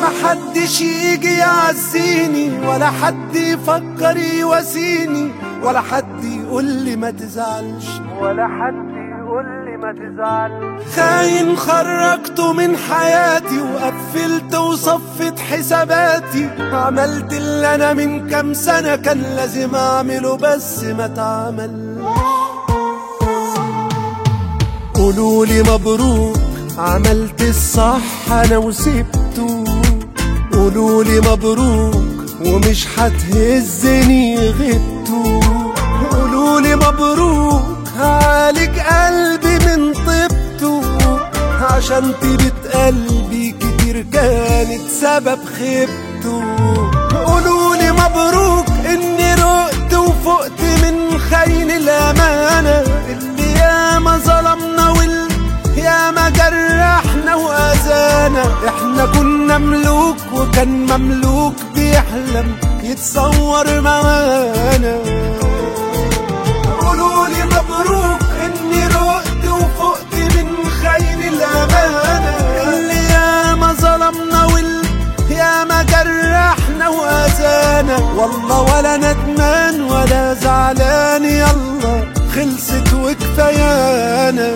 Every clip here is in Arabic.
محدش يجي يعزيني، ولا حد يفكر يواسيني، ولا حد يقولي ما تزعلش، ولا حد يقولي ما تزعلش. خاين خرجته من حياتي وقفلت وصفت حساباتي، عملت اللي انا من كام سنة كان لازم اعمله بس ما اتعمل. قولولي مبروك عملت الصح انا وسبته، قولولي مبروك ومش هتهزني غبته، قولولي مبروك هعالج قلبي من طيبته، عشان طيبة قلبي كتير كانت سبب خيبته. قولولي مبروك اني رقت وفقت من خاين الامانة، اللي ياما ظلمنا ياما جرحنا واذانا. احنا كنا ملوك وكان مملوك بيحلم يتصور معانا. قولولي مبروك اني رقت وفقت من خاين الامانة، اللي ياما ظلمنا ياما جرحنا واذانا. والله ولا ندمان ولا زعلان، يلا خلصت وكفايانا.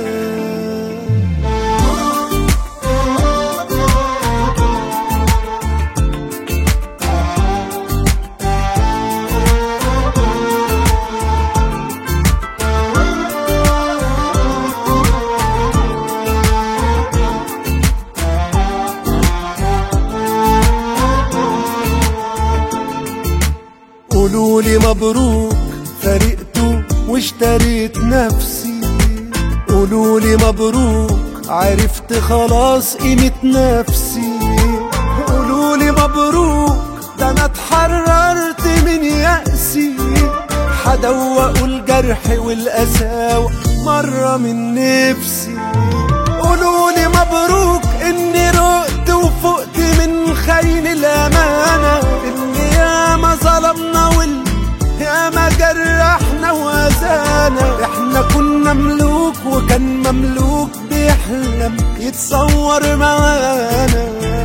قولولي مبروك فرقته واشتريت نفسي، قولولي مبروك عرفت خلاص قيمة نفسي، قولولي مبروك ده انا اتحررت من يأسي، حدوقوا الجرح والقساوة مرة من نفسي. قولولي مبروك اني رقت وفقت من خاين الامانة، اللي ياما ظلمنا ياما جرحنا واذانا. احنا كنا ملوك وكان مملوك بيحلم يتصور معانا.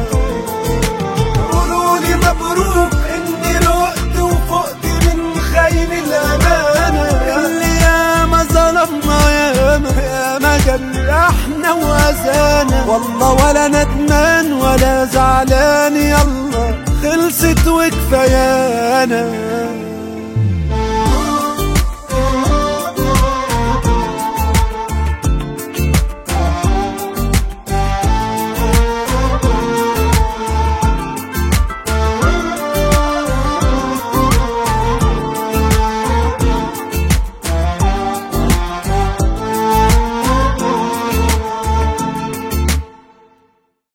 قولولي مبروك اني رقت وفقت من خاين الامانة، اللي ياما ظلمنا ياما جرحنا واذانا. والله ولا ندمان ولا زعلان، يلا خلصت وكفايانا.